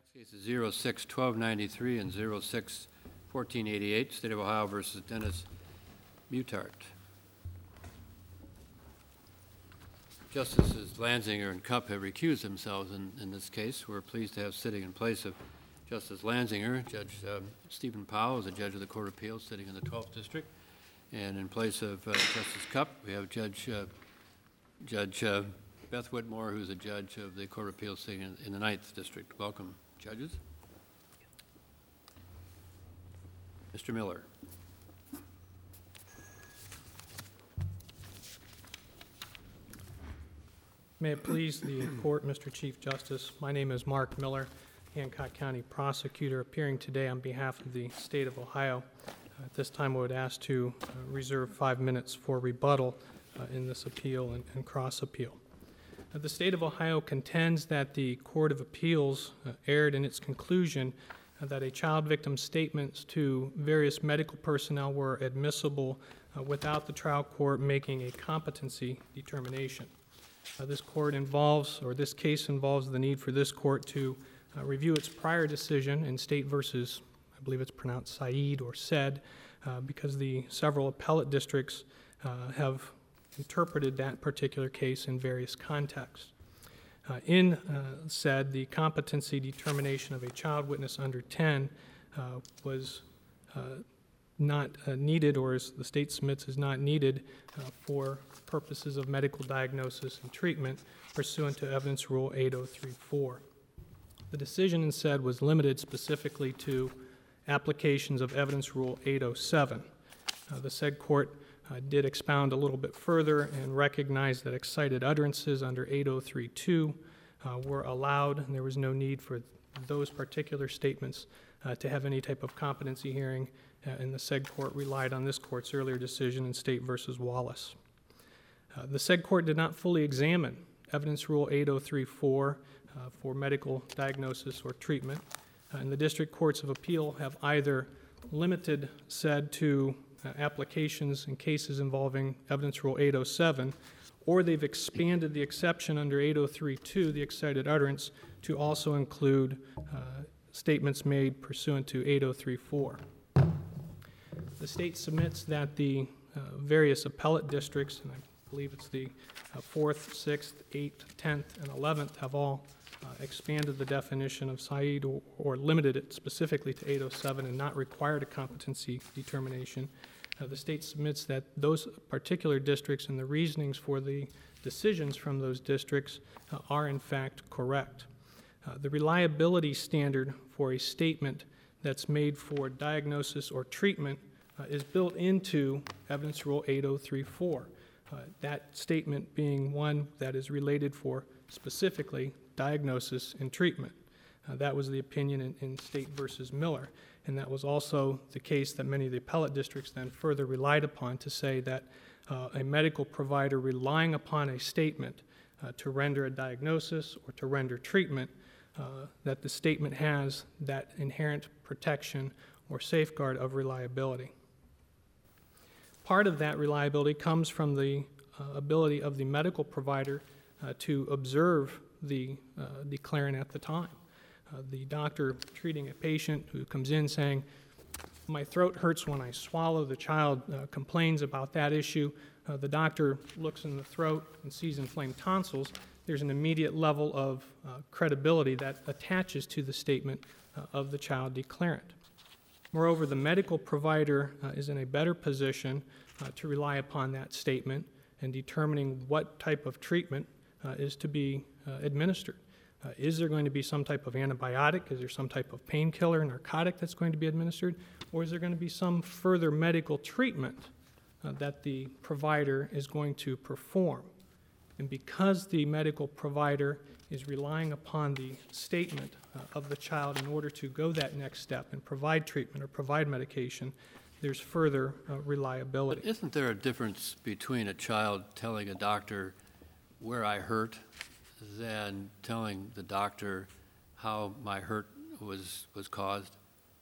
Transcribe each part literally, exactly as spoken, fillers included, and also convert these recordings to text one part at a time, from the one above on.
Next case is zero six twelve ninety-three and zero six fourteen eighty-eight, State of Ohio versus Dennis Mutart. Justices Lanzinger and Cupp have recused themselves in, in this case. We're pleased to have sitting in place of Justice Lanzinger, Judge um, Stephen Powell is a judge of the Court of Appeals sitting in the twelfth District. And in place of uh, Justice Cupp, we have Judge, uh, Judge uh, Beth Whitmore, who's a judge of the Court of Appeals sitting in, in the ninth District. Welcome, judges. Mister Miller. May it please the court, Mister Chief Justice, my name is Mark Miller, Hancock County prosecutor, appearing today on behalf of the state of Ohio. Uh, at this time, I would ask to uh, reserve five minutes for rebuttal uh, in this appeal and, and cross appeal. Uh, the state of Ohio contends that the Court of Appeals uh, erred in its conclusion uh, that a child victim's statements to various medical personnel were admissible uh, without the trial court making a competency determination. Uh, this court involves, or this case involves the need for this court to uh, review its prior decision in State versus, I believe it's pronounced Said or said, uh, because the several appellate districts uh, have interpreted that particular case in various contexts. Uh, in uh, said, the competency determination of a child witness under ten uh, was uh, not uh, needed, or as the state submits, is not needed uh, for purposes of medical diagnosis and treatment pursuant to Evidence Rule eight oh three four. The decision in said was limited specifically to applications of Evidence Rule eight oh seven. Uh, the said court uh, did expound a little bit further and recognized that excited utterances under eight oh three two uh, were allowed, and there was no need for those particular statements uh, to have any type of competency hearing, uh, and the said court relied on this court's earlier decision in State versus Wallace. Uh, the said court did not fully examine Evidence Rule eight oh three four uh, for medical diagnosis or treatment, uh, and the district courts of appeal have either limited said to uh, applications in cases involving Evidence Rule eight oh seven, or they've expanded the exception under eight oh three two, the excited utterance, to also include uh, statements made pursuant to eight oh three four. The state submits that the uh, various appellate districts, and I believe it's the uh, fourth, sixth, eighth, tenth, and eleventh, have all uh, expanded the definition of Said or, or limited it specifically to eight oh seven and not required a competency determination. Uh, the state submits that those particular districts and the reasonings for the decisions from those districts uh, are in fact correct. Uh, the reliability standard for a statement that's made for diagnosis or treatment uh, is built into Evidence Rule eight oh three four. Uh, that statement being one that is related for specifically diagnosis and treatment. Uh, that was the opinion in, in State versus Miller, and that was also the case that many of the appellate districts then further relied upon to say that uh, a medical provider relying upon a statement uh, to render a diagnosis or to render treatment, uh, that the statement has that inherent protection or safeguard of reliability. Part of that reliability comes from the uh, ability of the medical provider uh, to observe the uh, declarant at the time. Uh, the doctor treating a patient who comes in saying, my throat hurts when I swallow, the child uh, complains about that issue, uh, the doctor looks in the throat and sees inflamed tonsils, there's an immediate level of uh, credibility that attaches to the statement uh, of the child declarant. Moreover, the medical provider uh, is in a better position uh, to rely upon that statement in determining what type of treatment uh, is to be uh, administered. Uh, is there going to be some type of antibiotic? Is there some type of painkiller, narcotic that's going to be administered? Or is there going to be some further medical treatment uh, that the provider is going to perform? And because the medical provider is relying upon the statement uh, of the child in order to go that next step and provide treatment or provide medication, there's further uh, reliability. But isn't there a difference between a child telling a doctor where I hurt than telling the doctor how my hurt was was caused?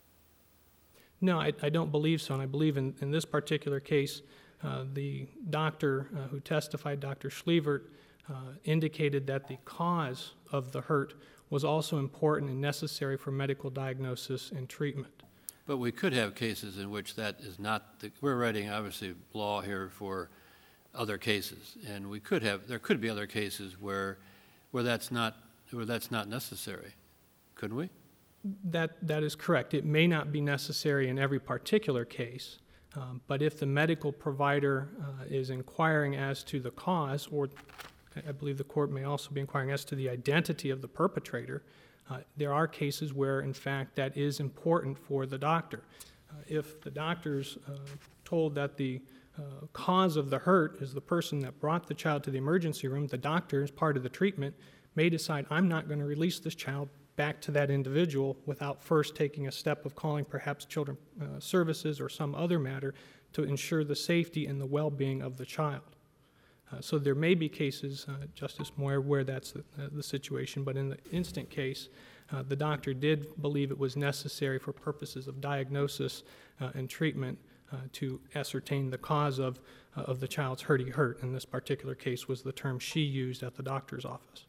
No, I, I don't believe so, and I believe in, in this particular case, uh, the doctor uh, who testified, Doctor Schlievert, uh, indicated that the cause of the hurt was also important and necessary for medical diagnosis and treatment. But we could have cases in which that is not, the, we're writing obviously law here for other cases, and we could have, there could be other cases where, where that's not, where that's not necessary, couldn't we? That, that is correct. It may not be necessary in every particular case, um, but if the medical provider uh, is inquiring as to the cause, or I believe the court may also be inquiring as to the identity of the perpetrator, uh, there are cases where, in fact, that is important for the doctor. Uh, if the doctor's uh, told that the uh, cause of the hurt is the person that brought the child to the emergency room, the doctor, as part of the treatment, may decide, I'm not going to release this child back to that individual without first taking a step of calling perhaps Children uh, Services or some other matter to ensure the safety and the well-being of the child. Uh, so there may be cases, uh, Justice Moyer, where that's the, uh, the situation, but in the instant case, uh, the doctor did believe it was necessary for purposes of diagnosis uh, and treatment uh, to ascertain the cause of, uh, of the child's hurty hurt. In this particular case was the term she used at the doctor's office.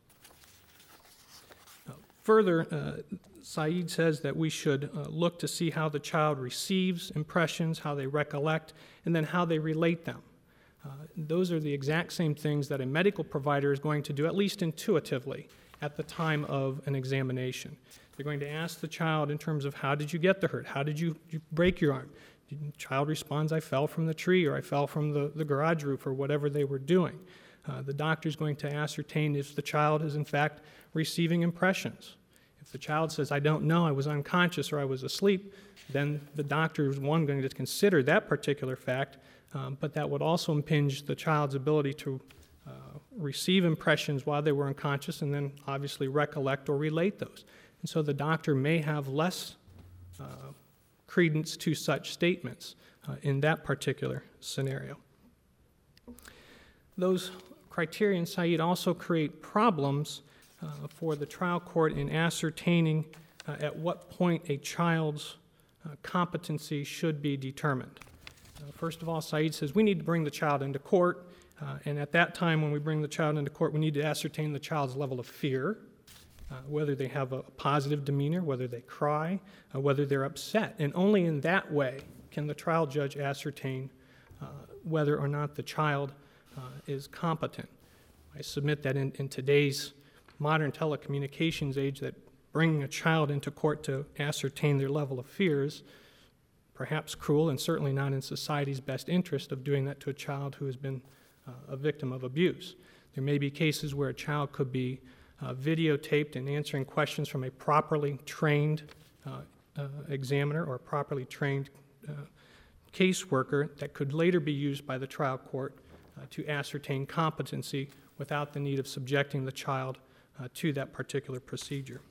Further, uh, Saeed says that we should uh, look to see how the child receives impressions, how they recollect, and then how they relate them. Uh, those are the exact same things that a medical provider is going to do, at least intuitively, at the time of an examination. They're going to ask the child in terms of, how did you get the hurt? How did you, you break your arm? The child responds, I fell from the tree, or I fell from the, the garage roof, or whatever they were doing. Uh, the doctor is going to ascertain if the child is, in fact, receiving impressions. If the child says, I don't know, I was unconscious or I was asleep, then the doctor is, one, going to consider that particular fact, um, but that would also impinge the child's ability to uh, receive impressions while they were unconscious and then obviously recollect or relate those. And so the doctor may have less uh, credence to such statements uh, in that particular scenario. Those criteria in Saeed also create problems uh, for the trial court in ascertaining uh, at what point a child's uh, competency should be determined. Uh, first of all, Saeed says we need to bring the child into court, uh, and at that time when we bring the child into court, we need to ascertain the child's level of fear, uh, whether they have a positive demeanor, whether they cry, uh, whether they're upset. And only in that way can the trial judge ascertain uh, whether or not the child uh, is competent. I submit that in, in today's modern telecommunications age, that bringing a child into court to ascertain their level of fear is perhaps cruel and certainly not in society's best interest of doing that to a child who has been uh, a victim of abuse. There may be cases where a child could be uh, videotaped and answering questions from a properly trained uh, uh, examiner or a properly trained uh, caseworker that could later be used by the trial court uh, to ascertain competency without the need of subjecting the child uh, to that particular procedure.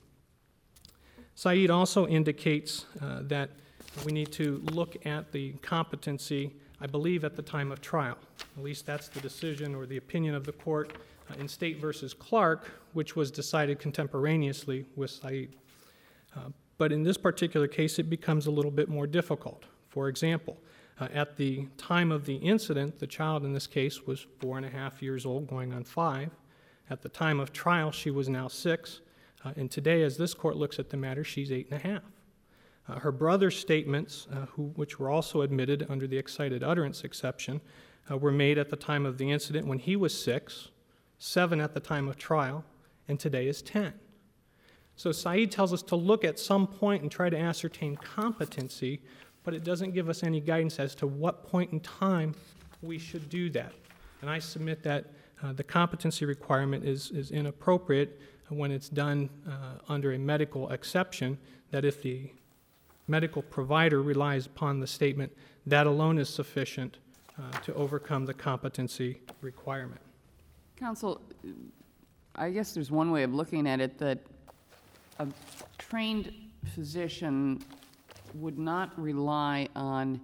Saeed also indicates uh, that we need to look at the competency, I believe, at the time of trial. At least that's the decision or the opinion of the court uh, in State versus Clark, which was decided contemporaneously with Saeed. Uh, but in this particular case, it becomes a little bit more difficult. For example, uh, at the time of the incident, the child in this case was four and a half years old, going on five. At the time of trial, she was now six. Uh, and today, as this court looks at the matter, she's eight and a half. Uh, her brother's statements, uh, who, which were also admitted under the excited utterance exception, uh, were made at the time of the incident when he was six, seven at the time of trial, and today is ten. So Saeed tells us to look at some point and try to ascertain competency, but it doesn't give us any guidance as to what point in time we should do that. And I submit that uh, the competency requirement is, is inappropriate when it's done uh, under a medical exception, that if the medical provider relies upon the statement, that alone is sufficient uh, to overcome the competency requirement. Counsel, I guess there's one way of looking at it, that a trained physician would not rely on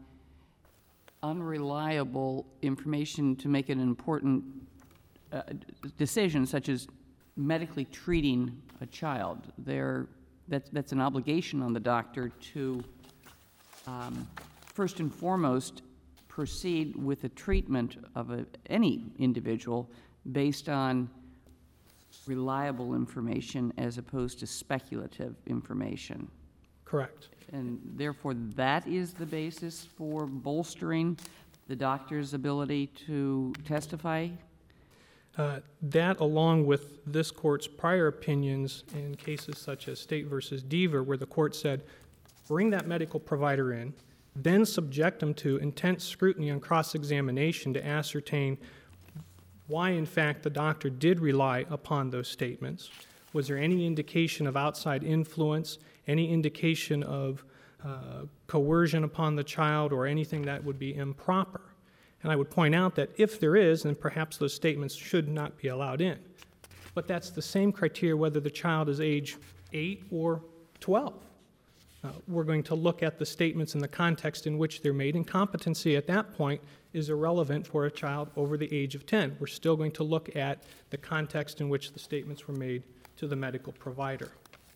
unreliable information to make an important uh, decision, such as medically treating a child. There, that, that's an obligation on the doctor to, um, first and foremost, proceed with the treatment of a, any individual based on reliable information as opposed to speculative information. Correct. And therefore, that is the basis for bolstering the doctor's ability to testify? Uh, That, along with this court's prior opinions in cases such as State versus Deaver, where the court said, bring that medical provider in, then subject them to intense scrutiny on cross-examination to ascertain why, in fact, the doctor did rely upon those statements. Was there any indication of outside influence, any indication of uh, coercion upon the child, or anything that would be improper? And I would point out that if there is, then perhaps those statements should not be allowed in. But that's the same criteria whether the child is age eight or twelve. Uh, we're going to look at the statements in the context in which they're made, and competency at that point is irrelevant for a child over the age of ten. We're still going to look at the context in which the statements were made to the medical provider.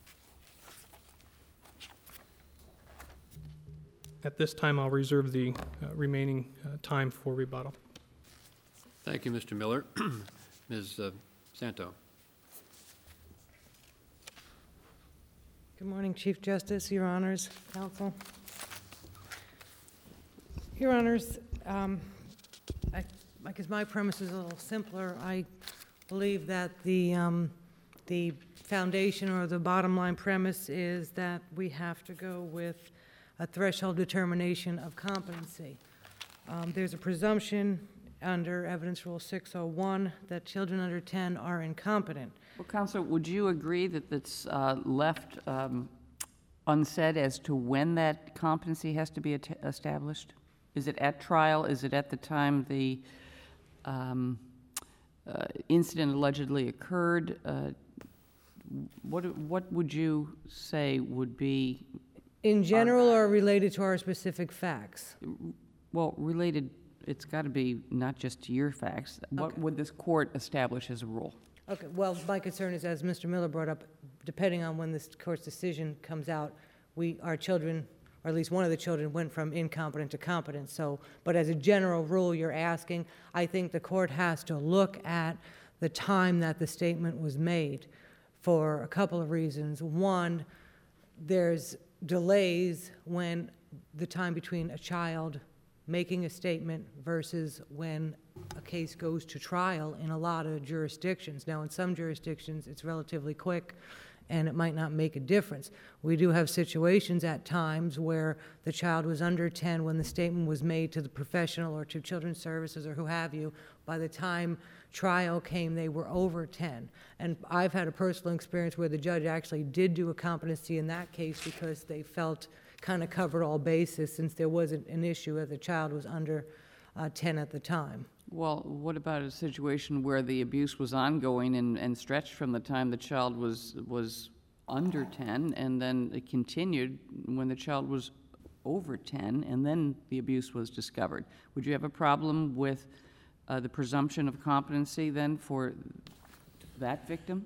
At this time, I'll reserve the uh, remaining uh, time for rebuttal. Thank you, Mister Miller. Miz uh, Santo. Good morning, Chief Justice, Your Honors, Counsel. Your Honors, um, I, I guess my premise is a little simpler. I believe that the, um, the foundation or the bottom line premise is that we have to go with a threshold determination of competency. Um, there's a presumption under Evidence Rule six oh one that children under ten are incompetent. Well, Counselor, would you agree that it's uh, left um, unsaid as to when that competency has to be at- established? Is it at trial? Is it at the time the um, uh, incident allegedly occurred? Uh, what, what would you say would be, In general or related to our specific facts? well, related, it's got to be not just to your facts. What Okay. would this court establish as a rule? Okay, well, my concern is, as Mister Miller brought up, depending on when this court's decision comes out, we, our children, or at least one of the children, went from incompetent to competent. So, but as a general rule you're asking, I think the court has to look at the time that the statement was made for a couple of reasons. One, there's delays when the time between a child making a statement versus when a case goes to trial in a lot of jurisdictions. Now, in some jurisdictions, it's relatively quick, and it might not make a difference. We do have situations at times where the child was under ten when the statement was made to the professional or to Children's Services or who have you. By the time trial came, they were over ten. And I've had a personal experience where the judge actually did do a competency in that case because they felt kind of covered all bases since there wasn't an issue as the child was under uh, ten at the time. Well, what about a situation where the abuse was ongoing and, and stretched from the time the child was, was under ten, and then it continued when the child was over ten, and then the abuse was discovered? Would you have a problem with uh, the presumption of competency then for that victim?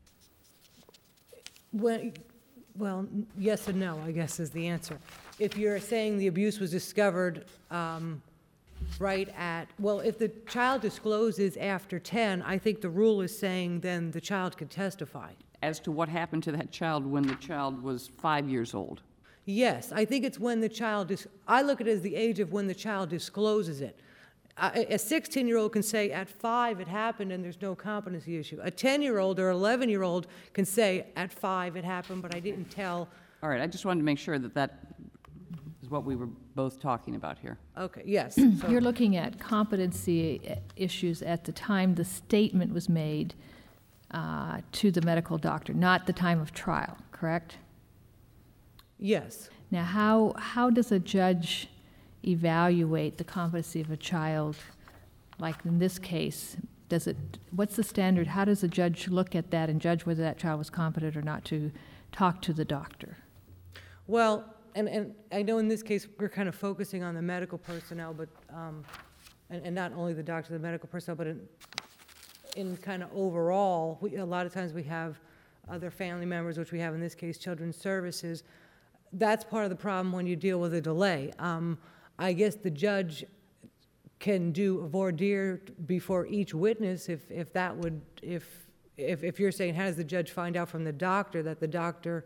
Well, well, yes and no, I guess, is the answer. If you're saying the abuse was discovered um, right at, well, if the child discloses after ten, I think the rule is saying then the child could testify. As to what happened to that child when the child was five years old? Yes, I think it's when the child, dis- I look at it as the age of when the child discloses it. A sixteen-year-old can say at five it happened and there's no competency issue. A ten-year-old or eleven-year-old can say at five it happened, but I didn't tell. All right, I just wanted to make sure that that is what we were both talking about here. Okay, yes. So- You're looking at competency issues at the time the statement was made uh, to the medical doctor, not the time of trial, correct? Yes. Now, how, how does a judge evaluate the competency of a child, like in this case? Does it, what's the standard? How does a judge look at that and judge whether that child was competent or not to talk to the doctor? Well, and, and I know in this case we're kind of focusing on the medical personnel, but, um, and, and not only the doctor, the medical personnel, but in, in kind of overall, we, a lot of times we have other family members, which we have in this case, Children's Services. That's part of the problem when you deal with a delay. Um, I guess the judge can do a voir dire before each witness if, if that would, if if, if you're saying, how does the judge find out from the doctor that the doctor,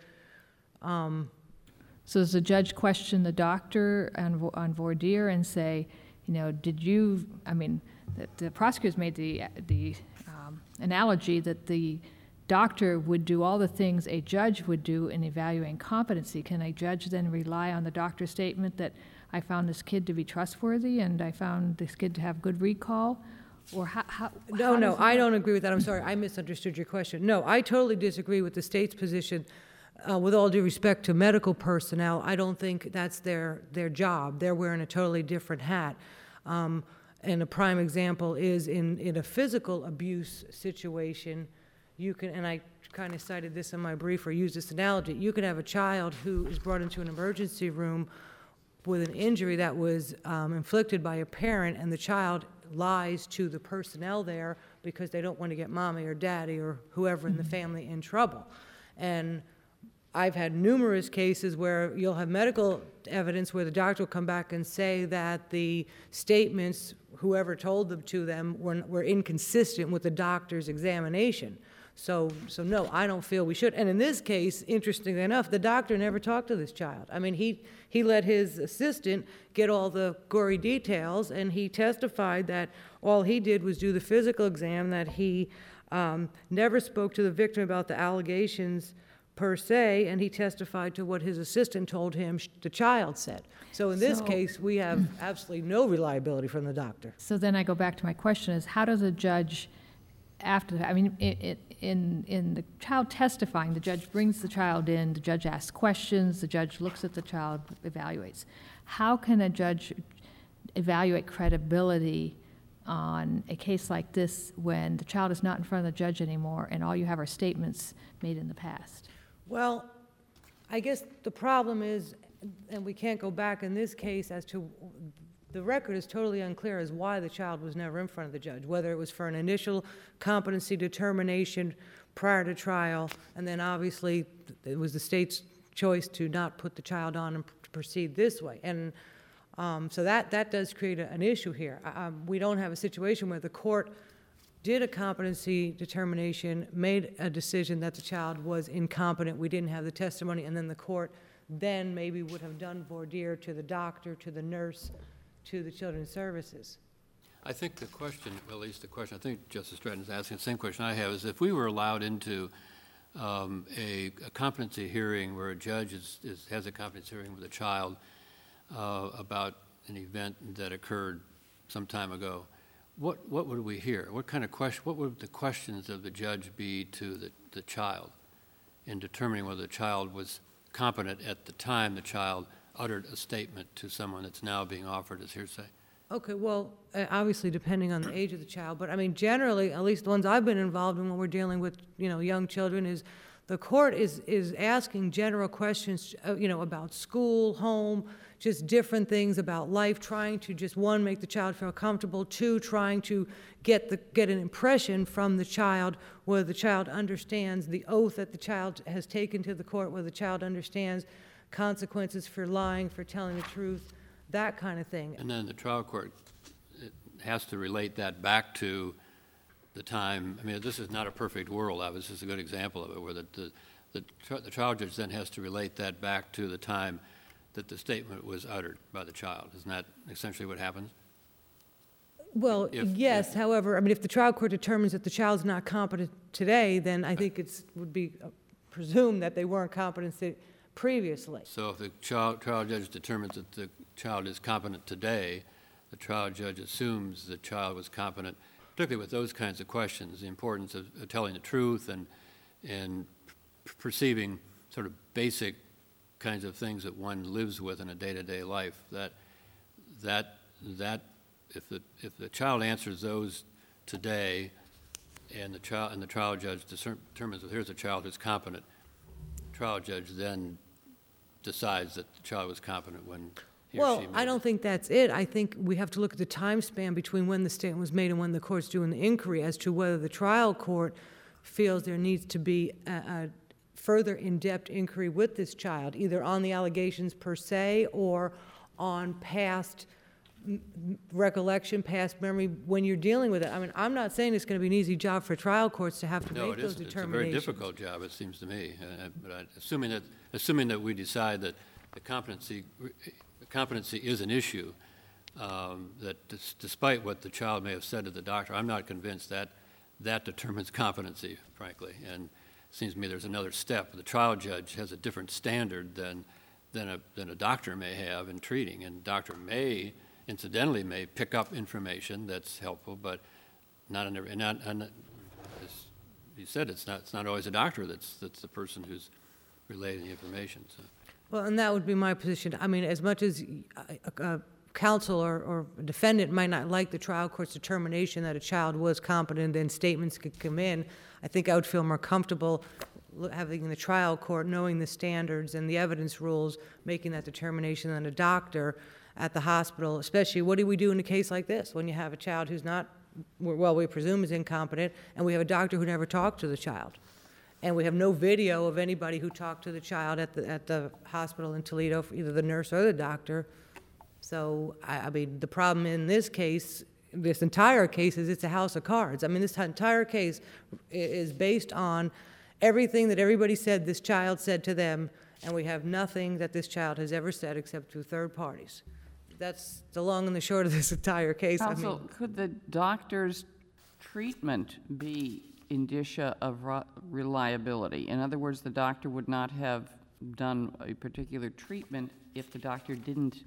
um, So does the judge question the doctor on, vo- on voir dire and say, you know, did you, I mean, the, the prosecutors made the, the um, analogy that the doctor would do all the things a judge would do in evaluating competency. Can a judge then rely on the doctor's statement that I found this kid to be trustworthy and I found this kid to have good recall? Or how, how? no, how no, does I it- don't agree with that. I'm sorry, I misunderstood your question. No, I totally disagree with the state's position. Uh, with all due respect to medical personnel, I don't think that's their, their job. They're wearing a totally different hat. Um, and a prime example is in, in a physical abuse situation, you can, and I kind of cited this in my brief or used this analogy, you can have a child who is brought into an emergency room with an injury that was um, inflicted by a parent, and the child lies to the personnel there because they don't want to get mommy or daddy or whoever in the family in trouble. And I've had numerous cases where you'll have medical evidence where the doctor will come back and say that the statements, whoever told them to them, were, were inconsistent with the doctor's examination. So, so no, I don't feel we should. And in this case, interestingly enough, the doctor never talked to this child. I mean, he, he let his assistant get all the gory details, and he testified that all he did was do the physical exam, that he um, never spoke to the victim about the allegations per se, and he testified to what his assistant told him sh- the child said. So in this So- case, we have absolutely no reliability from the doctor. So then I go back to my question is, how does a judge, after, I mean, i- i- in, in the child testifying, the judge brings the child in, the judge asks questions, the judge looks at the child, evaluates. How can a judge evaluate credibility on a case like this when the child is not in front of the judge anymore and all you have are statements made in the past? Well, I guess the problem is, and we can't go back in this case as to, the record is totally unclear as why the child was never in front of the judge, whether it was for an initial competency determination prior to trial, and then obviously it was the state's choice to not put the child on and to proceed this way. And um, so that, that does create a, an issue here. Um, we don't have a situation where the court did a competency determination, made a decision that the child was incompetent, we didn't have the testimony, and then the court then maybe would have done voir dire to the doctor, to the nurse, to the children's services. I think the question, well, at least the question, I think Justice Stratton is asking the same question I have, is if we were allowed into um, a, a competency hearing where a judge is, is, has a competency hearing with a child uh, about an event that occurred some time ago, what, what would we hear? What kind of question, what would the questions of the judge be to the, the child in determining whether the child was competent at the time the child uttered a statement to someone that's now being offered as hearsay? Okay, well, uh, obviously depending on the age of the child, but I mean, generally, at least the ones I've been involved in when we're dealing with, you know, young children, is the court is, is asking general questions, uh, you know, about school, home, just different things about life, trying to just, one, make the child feel comfortable, two, trying to get the, get an impression from the child, whether the child understands the oath that the child has taken to the court, whether the child understands consequences for lying, for telling the truth, that kind of thing. And then the trial court it has to relate that back to the time. I mean, this is not a perfect world. I was just a good example of it, where the, the, the, tri- the trial judge then has to relate that back to the time that the statement was uttered by the child. Isn't that essentially what happens? Well, If- yes, if- however, I mean, if the trial court determines that the child's not competent today, then I think it's, would be uh, presumed that they weren't competent si- previously. So if the child, trial judge determines that the child is competent today, the trial judge assumes the child was competent, particularly with those kinds of questions, the importance of, of telling the truth and, and p- perceiving sort of basic kinds of things that one lives with in a day-to-day life. That, that, that, if the, if the child answers those today, and the child, and the trial judge discern, determines that here's a child who's competent, trial judge then decides that the child was competent when he or Well, she made I don't think that's it. I think we have to look at the time span between when the statement was made and when the court's doing the inquiry as to whether the trial court feels there needs to be a, a further in-depth inquiry with this child, either on the allegations per se or on past m- m- recollection, past memory, when you're dealing with it. I mean, I'm not saying it's going to be an easy job for trial courts to have to No, make it those isn't. It's a determinations. very difficult job, it seems to me. Uh, But I- assuming that, assuming that we decide that the competency, the competency is an issue, um, that dis- despite what the child may have said to the doctor, I'm not convinced that that determines competency, frankly. And it seems to me there's another step. The trial judge has a different standard than, than a, than a doctor may have in treating. And doctor may, incidentally, may pick up information that's helpful, but not in every, and not, and as you said, it's not, it's not always a doctor that's, that's the person who's relaying the information, so. Well, and that would be my position. I mean, as much as a, a counsel or, or a defendant might not like the trial court's determination that a child was competent and statements could come in, I think I would feel more comfortable lo- having the trial court knowing the standards and the evidence rules, making that determination than a doctor at the hospital, especially what do we do in a case like this when you have a child who's not, well, we presume is incompetent, and we have a doctor who never talked to the child. And we have no video of anybody who talked to the child at the, at the hospital in Toledo, for either the nurse or the doctor. So, I, I mean, the problem in this case, this entire case, is it's a house of cards. I mean, this entire case i- is based on everything that everybody said this child said to them, and we have nothing that this child has ever said except through third parties. That's the long and the short of this entire case. I mean, Counsel, could the doctor's treatment be indicia of re- reliability? In other words, the doctor would not have done a particular treatment if the doctor didn't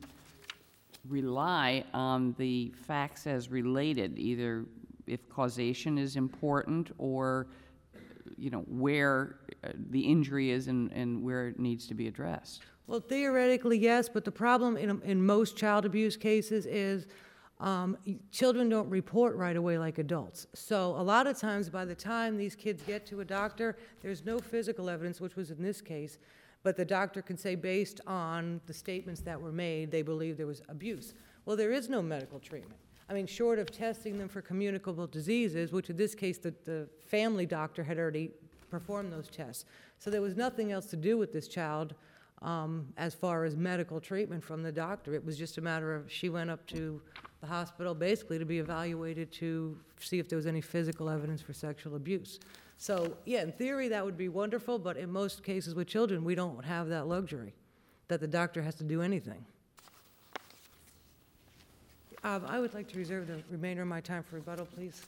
rely on the facts as related, either if causation is important or, you know, where uh, the injury is and, and where it needs to be addressed. Well, theoretically, yes, but the problem in, in most child abuse cases is um, children don't report right away like adults. So a lot of times, by the time these kids get to a doctor, there's no physical evidence, which was in this case, but the doctor can say, based on the statements that were made, they believe there was abuse. Well, there is no medical treatment. I mean, short of testing them for communicable diseases, which in this case, the, the family doctor had already performed those tests. So there was nothing else to do with this child um, as far as medical treatment from the doctor. It was just a matter of, she went up to the hospital basically to be evaluated to see if there was any physical evidence for sexual abuse. So, yeah, in theory, that would be wonderful, but in most cases with children, we don't have that luxury, that the doctor has to do anything. Um, I would like to reserve the remainder of my time for rebuttal, please.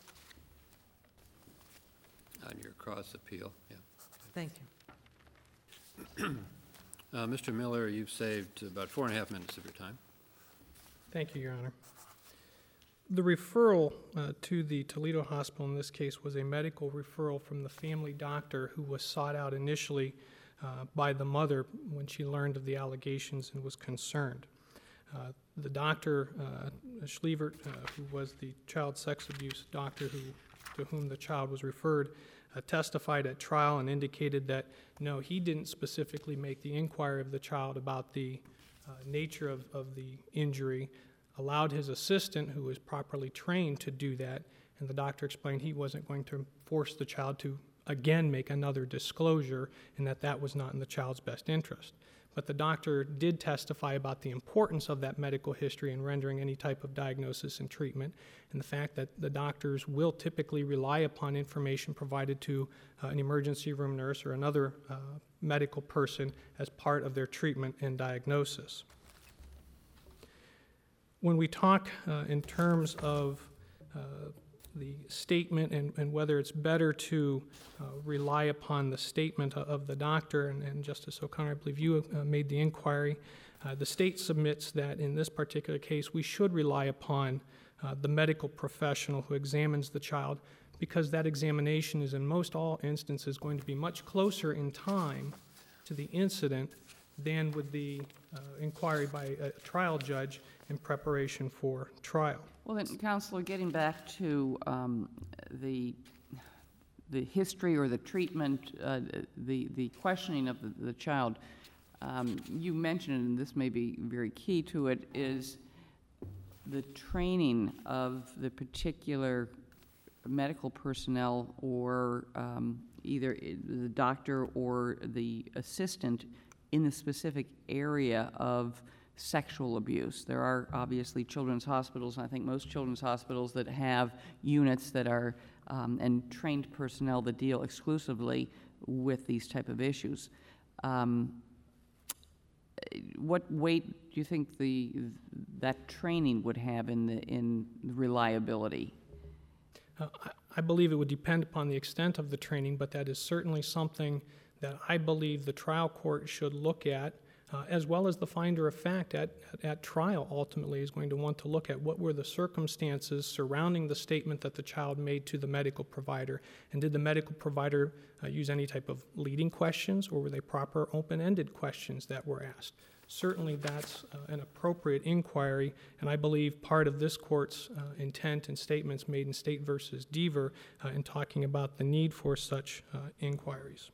On your cross appeal, yeah. Thank you. Uh, Mister Miller, you've saved about four and a half minutes of your time. Thank you, Your Honor. The referral uh, to the Toledo Hospital in this case was a medical referral from the family doctor who was sought out initially uh, by the mother when she learned of the allegations and was concerned. Uh, the doctor, uh, Schlievert, uh, who was the child sex abuse doctor who, to whom the child was referred, uh, testified at trial and indicated that, no, he didn't specifically make the inquiry of the child about the uh, nature of, of the injury, allowed his assistant, who was properly trained, to do that, and the doctor explained he wasn't going to force the child to again make another disclosure and that that was not in the child's best interest. But the doctor did testify about the importance of that medical history in rendering any type of diagnosis and treatment, and the fact that the doctors will typically rely upon information provided to uh, an emergency room nurse or another uh, medical person as part of their treatment and diagnosis. When we talk uh, in terms of uh, the statement and, and whether it's better to uh, rely upon the statement of the doctor, and, and Justice O'Connor, I believe you uh, made the inquiry, uh, the state submits that in this particular case we should rely upon uh, the medical professional who examines the child, because that examination is in most all instances going to be much closer in time to the incident than would the uh, inquiry by a trial judge in preparation for trial. Well, then, Counselor, getting back to um, the the history or the treatment, uh, the the questioning of the, the child, um, you mentioned, and this may be very key to it, is the training of the particular medical personnel or um, either the doctor or the assistant in the specific area of sexual abuse. There are obviously children's hospitals, I think most children's hospitals, that have units that are, um, and trained personnel that deal exclusively with these type of issues. Um, what weight do you think the that training would have in the in reliability? Uh, I, I believe it would depend upon the extent of the training, but that is certainly something that I believe the trial court should look at, uh, as well as the finder of fact at, at, at trial ultimately is going to want to look at what were the circumstances surrounding the statement that the child made to the medical provider, and did the medical provider uh, use any type of leading questions, or were they proper open-ended questions that were asked? Certainly that's uh, an appropriate inquiry, and I believe part of this court's uh, intent and statements made in State versus Deaver uh, in talking about the need for such uh, inquiries.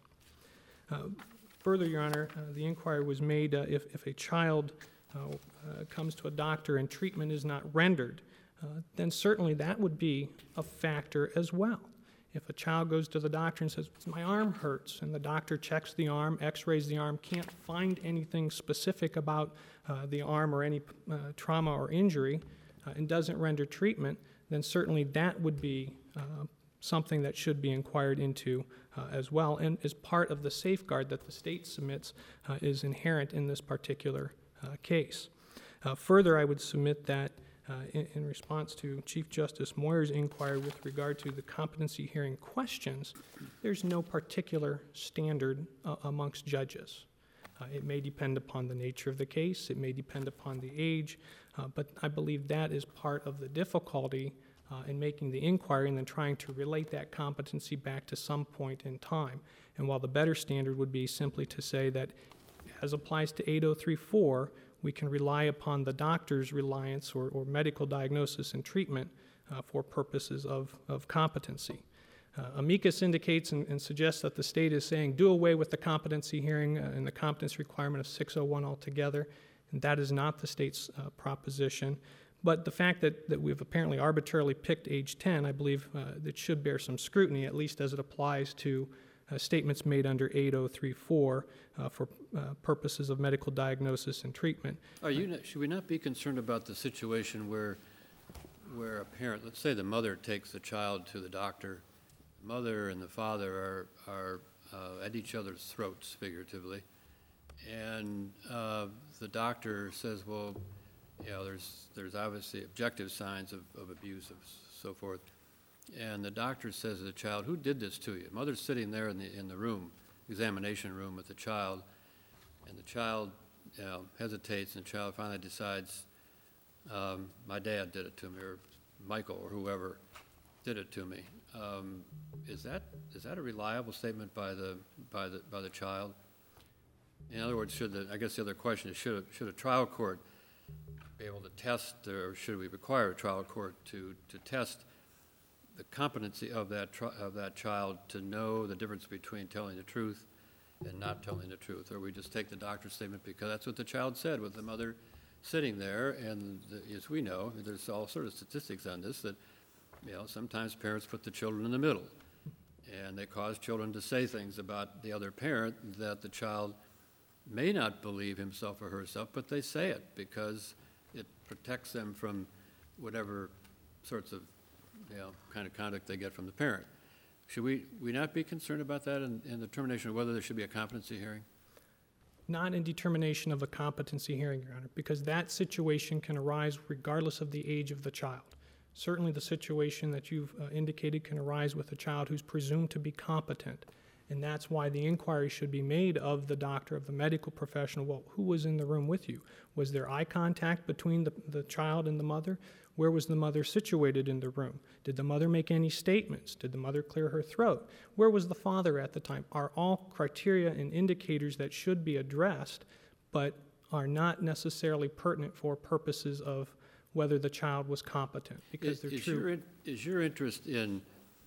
Uh, further, Your Honor, uh, the inquiry was made uh, if, if a child uh, uh, comes to a doctor and treatment is not rendered, uh, then certainly that would be a factor as well. If a child goes to the doctor and says, my arm hurts, and the doctor checks the arm, x-rays the arm, can't find anything specific about uh, the arm or any uh, trauma or injury, uh, and doesn't render treatment, then certainly that would be uh, something that should be inquired into uh, as well, and as part of the safeguard that the state submits uh, is inherent in this particular uh, case. Uh, further, I would submit that Uh, in, in response to Chief Justice Moyer's inquiry with regard to the competency hearing questions, there's no particular standard uh, amongst judges. Uh, it may depend upon the nature of the case, it may depend upon the age, uh, but I believe that is part of the difficulty uh, in making the inquiry and then trying to relate that competency back to some point in time. And while the better standard would be simply to say that, as applies to eight oh three four, we can rely upon the doctor's reliance or, or medical diagnosis and treatment uh, for purposes of, of competency. Uh, amicus indicates and, and suggests that the state is saying do away with the competency hearing uh, and the competence requirement of six oh one altogether, and that is not the state's uh, proposition. But the fact that, that we've apparently arbitrarily picked age ten, I believe uh, that should bear some scrutiny, at least as it applies to uh, statements made under eight oh three four uh, for uh, purposes of medical diagnosis and treatment. Are you not, should we not be concerned about the situation where, where a parent, let's say the mother takes the child to the doctor, the mother and the father are, are uh, at each other's throats, figuratively, and uh, the doctor says, well, you know, there's, there's obviously objective signs of, of abuse and so forth, and the doctor says to the child, who did this to you? Mother's sitting there in the, in the room, examination room with the child, and the child, you know, hesitates, and the child finally decides, um, my dad did it to me, or Michael, or whoever did it to me. Um, is that is that a reliable statement by the by the by the child? In other words, should the I guess the other question is should a, should a trial court be able to test, or should we require a trial court to to test the competency of that tri- of that child to know the difference between telling the truth and not telling the truth, or we just take the doctor's statement because that's what the child said with the mother sitting there? And the, as we know, there's all sort of statistics on this that, you know, sometimes parents put the children in the middle, and they cause children to say things about the other parent that the child may not believe himself or herself, but they say it because it protects them from whatever sorts of, you know, kind of conduct they get from the parent. Should we, we not be concerned about that in, in the determination of whether there should be a competency hearing? Not in determination of a competency hearing, Your Honor, because that situation can arise regardless of the age of the child. Certainly the situation that you've uh, indicated can arise with a child who's presumed to be competent, and that's why the inquiry should be made of the doctor, of the medical professional. Well, who was in the room with you? Was there eye contact between the, the child and the mother? Where was the mother situated in the room? Did the mother make any statements? Did the mother clear her throat? Where was the father at the time? Are all criteria and indicators that should be addressed, but are not necessarily pertinent for purposes of whether the child was competent, because Is, they're is true. your, in- is your interest in,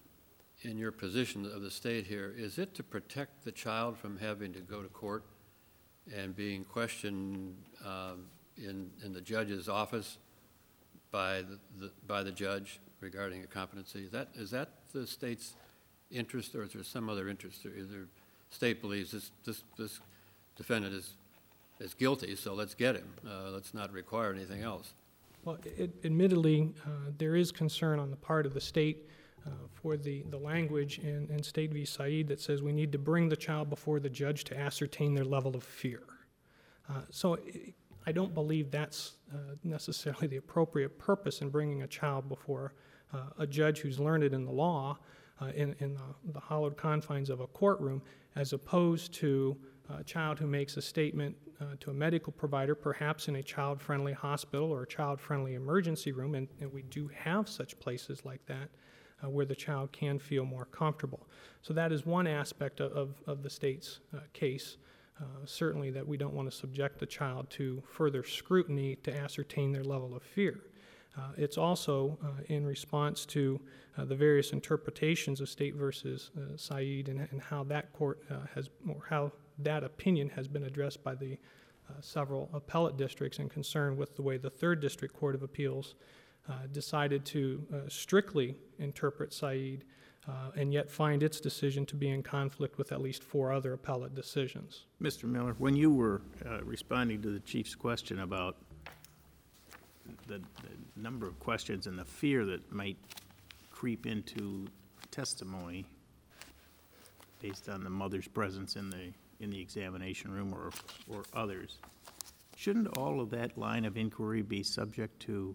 in your position of the state here, is it to protect the child from having to go to court and being questioned um, in, in the judge's office by the, the, by the judge regarding a competency? Is that, is that the state's interest, or is there some other interest? Or is there, state believes this, this, this defendant is, is guilty, so let's get him. Uh, Let's not require anything else. Well, it- admittedly, uh, there is concern on the part of the state uh, for the, the language in, in State v. Said that says we need to bring the child before the judge to ascertain their level of fear. Uh, So I- I don't believe that's uh, necessarily the appropriate purpose in bringing a child before uh, a judge who's learned in the law uh, in, in the, the hallowed confines of a courtroom, as opposed to a child who makes a statement uh, to a medical provider, perhaps in a child-friendly hospital or a child-friendly emergency room, and, and we do have such places like that uh, where the child can feel more comfortable. So that is one aspect of, of, of the state's uh, case. Uh, certainly that we don't want to subject the child to further scrutiny to ascertain their level of fear. Uh, it's also uh, in response to uh, the various interpretations of State versus uh, Said and, and how that court uh, has, or how that opinion has been addressed by the uh, several appellate districts in concern with the way the Third District Court of Appeals uh, decided to uh, strictly interpret Said Uh, and yet find its decision to be in conflict with at least four other appellate decisions. Mister Miller, when you were uh, responding to the Chief's question about the, the number of questions and the fear that might creep into testimony based on the mother's presence in the, in the examination room or, or others, shouldn't all of that line of inquiry be subject to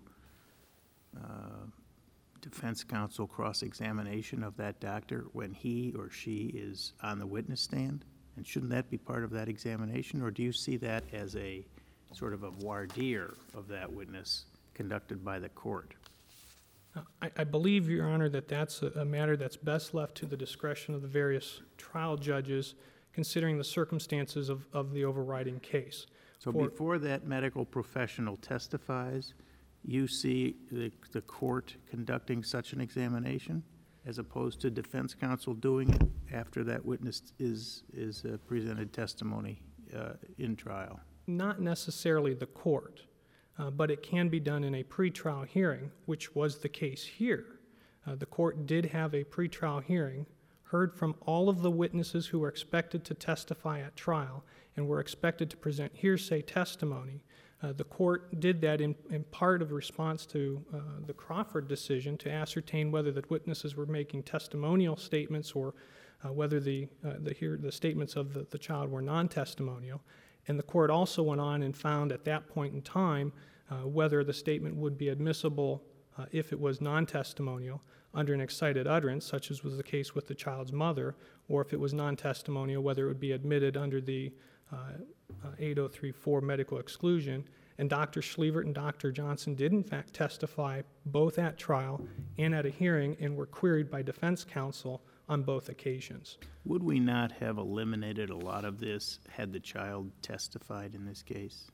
uh, defense counsel cross-examination of that doctor when he or she is on the witness stand? And shouldn't that be part of that examination? Or do you see that as a sort of a voir dire of that witness conducted by the court? Uh, I, I believe, Your Honor, that that's a, a matter that's best left to the discretion of the various trial judges, considering the circumstances of, of the overriding case. So For- before that medical professional testifies, you see the, the court conducting such an examination, as opposed to defense counsel doing it after that witness is, is uh, presented testimony uh, in trial? Not necessarily the court, uh, but it can be done in a pretrial hearing, which was the case here. Uh, the court did have a pretrial hearing, heard from all of the witnesses who were expected to testify at trial and were expected to present hearsay testimony. Uh, the court did that in, in part of response to uh, the Crawford decision to ascertain whether the witnesses were making testimonial statements or uh, whether the, uh, the, hear, the statements of the, the child were non-testimonial. And the court also went on and found at that point in time uh, whether the statement would be admissible uh, if it was non-testimonial under an excited utterance, such as was the case with the child's mother, or if it was non-testimonial, whether it would be admitted under the uh, uh, eight oh three four medical exclusion. And Doctor Schlevert and Doctor Johnson did in fact testify both at trial and at a hearing and were queried by defense counsel on both occasions. Would we not have eliminated a lot of this had the child testified in this case?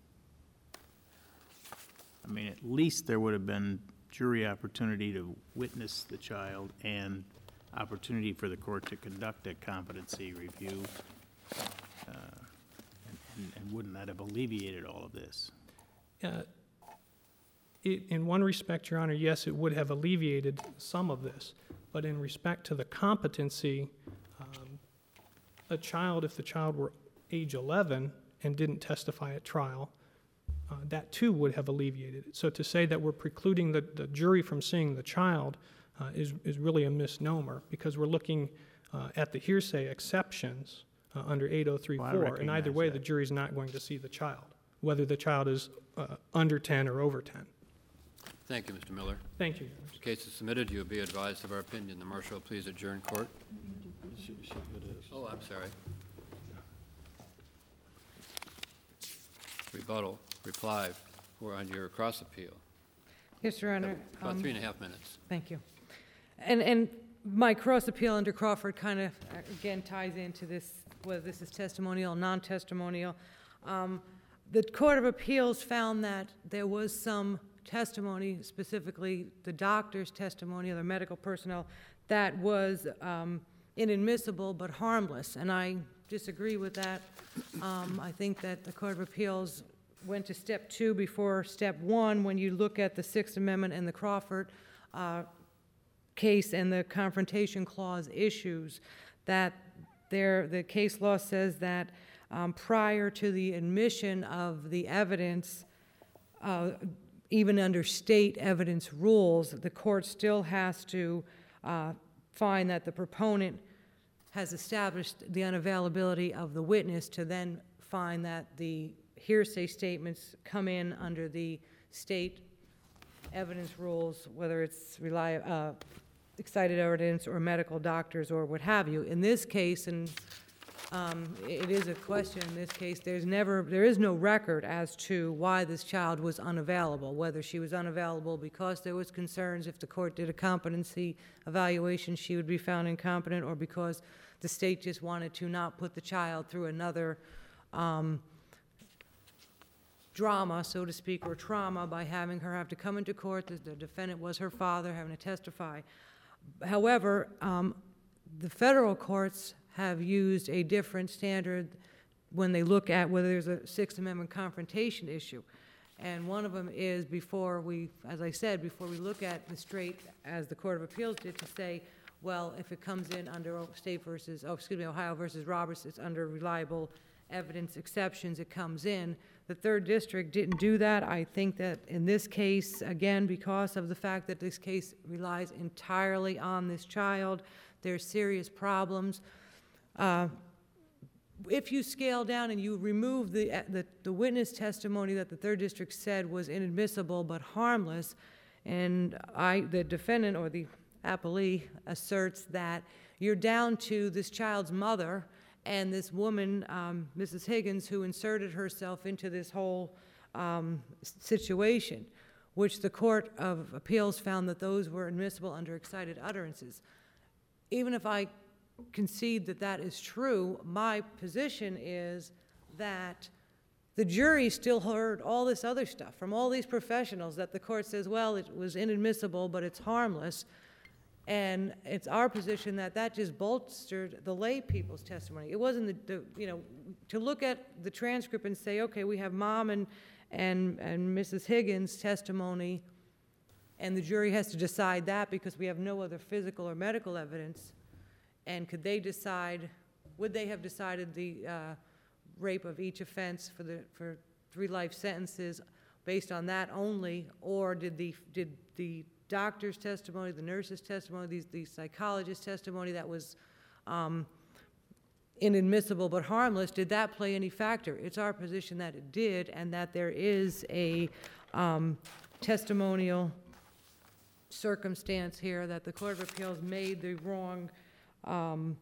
I mean, at least there would have been jury opportunity to witness the child and opportunity for the court to conduct a competency review. Uh, and, and, and wouldn't that have alleviated all of this? Uh, it, in one respect, Your Honor, yes, it would have alleviated some of this. But in respect to the competency, um, a child, if the child were age eleven and didn't testify at trial, uh, that too would have alleviated it. So to say that we're precluding the, the jury from seeing the child uh, is, is really a misnomer, because we're looking uh, at the hearsay exceptions uh, under eight oh three four, Well, I and either recognize way, that. the jury's not going to see the child, whether the child is uh, under ten or over ten. Thank you, Mister Miller. Thank you, Your Honor. The case is submitted. You'll be advised of our opinion. The marshal, please adjourn court. Oh, I'm sorry. Rebuttal, reply, or on your cross appeal. Yes, Your Honor. About um, three and a half minutes. Thank you. And, and my cross appeal under Crawford kind of, again, ties into this, whether this is testimonial, non-testimonial. Um, The Court of Appeals found that there was some testimony, specifically the doctor's testimony or the medical personnel, that was um, inadmissible but harmless, and I disagree with that. Um, I think that the Court of Appeals went to step two before step one when you look at the Sixth Amendment and the Crawford uh, case and the Confrontation Clause issues, that there, the case law says that um, prior to the admission of the evidence, uh, even under state evidence rules, the court still has to uh, find that the proponent has established the unavailability of the witness to then find that the hearsay statements come in under the state evidence rules, whether it's rely, uh, excited evidence or medical doctors or what have you. In this case, and um, it is a question in this case, there's never, there is no record as to why this child was unavailable, whether she was unavailable because there was concerns if the court did a competency evaluation, she would be found incompetent, or because the state just wanted to not put the child through another um, drama, so to speak, or trauma by having her have to come into court. The, the defendant was her father, having to testify. However, um, the federal courts have used a different standard when they look at whether there's a Sixth Amendment confrontation issue. And one of them is before we, as I said, before we look at the straight, as the Court of Appeals did, to say, well, if it comes in under state versus, oh, excuse me, Ohio versus Roberts, it's under reliable evidence exceptions, it comes in. The third district didn't do that. I think that in this case, again, because of the fact that this case relies entirely on this child, there's serious problems. Uh, if you scale down and you remove the, the, the witness testimony that the third district said was inadmissible but harmless, and I, the defendant or the appellee asserts that you're down to this child's mother and this woman, um, Missus Higgins, who inserted herself into this whole um, situation, which the Court of Appeals found that those were admissible under excited utterances. Even if I concede that that is true, my position is that the jury still heard all this other stuff from all these professionals that the court says, well, it was inadmissible, but it's harmless. And it's our position that that just bolstered the lay people's testimony. It wasn't the, the, you know, to look at the transcript and say, okay, we have mom and, and, and Missus Higgins' testimony, and the jury has to decide that because we have no other physical or medical evidence. And could they decide, would they have decided the uh, rape of each offense for, the, for three life sentences based on that only, or did the, did the doctor's testimony, the nurse's testimony, these, the psychologist's testimony that was um, inadmissible but harmless, did that play any factor? It's our position that it did, and that there is a um, testimonial circumstance here that the Court of Appeals made the wrong um,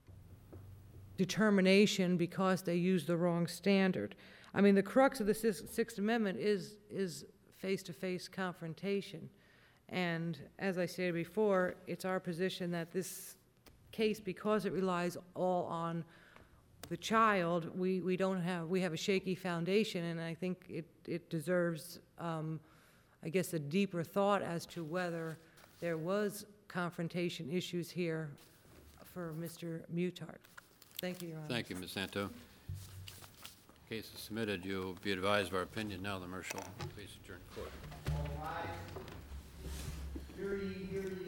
determination because they used the wrong standard. I mean, the crux of the Sixth Amendment is is face-to-face confrontation. And as I stated before, it's our position that this case, because it relies all on the child, we, we don't have, we have a shaky foundation, and I think it, it deserves, um, I guess, a deeper thought as to whether there was confrontation issues here for Mister Mutart. Thank you, Your Honor. Thank you, Miz Santo. Case is submitted. You'll be advised of our opinion now. The marshal, please adjourn court. All rise. Hear ye, hear ye.